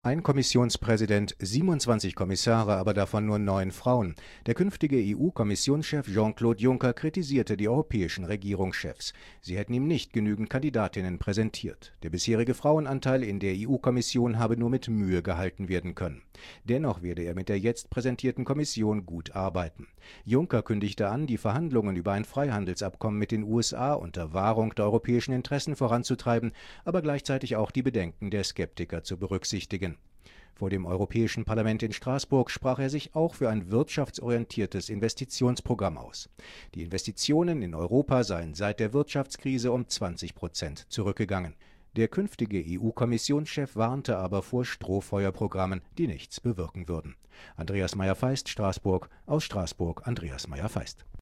Ein Kommissionspräsident, 27 Kommissare, aber davon nur 9 Frauen. Der künftige EU-Kommissionschef Jean-Claude Juncker kritisierte die europäischen Regierungschefs. Sie hätten ihm nicht genügend Kandidatinnen präsentiert. Der bisherige Frauenanteil in der EU-Kommission habe nur mit Mühe gehalten werden können. Dennoch werde er mit der jetzt präsentierten Kommission gut arbeiten. Juncker kündigte an, die Verhandlungen über ein Freihandelsabkommen mit den USA unter Wahrung der europäischen Interessen voranzutreiben, aber gleichzeitig auch die Bedenken der Skeptiker zu berücksichtigen. Vor dem Europäischen Parlament in Straßburg sprach er sich auch für ein wirtschaftsorientiertes Investitionsprogramm aus. Die Investitionen in Europa seien seit der Wirtschaftskrise um 20% zurückgegangen. Der künftige EU-Kommissionschef warnte aber vor Strohfeuerprogrammen, die nichts bewirken würden. Andreas Meyer-Feist, Straßburg. Aus Straßburg Andreas Meyer-Feist.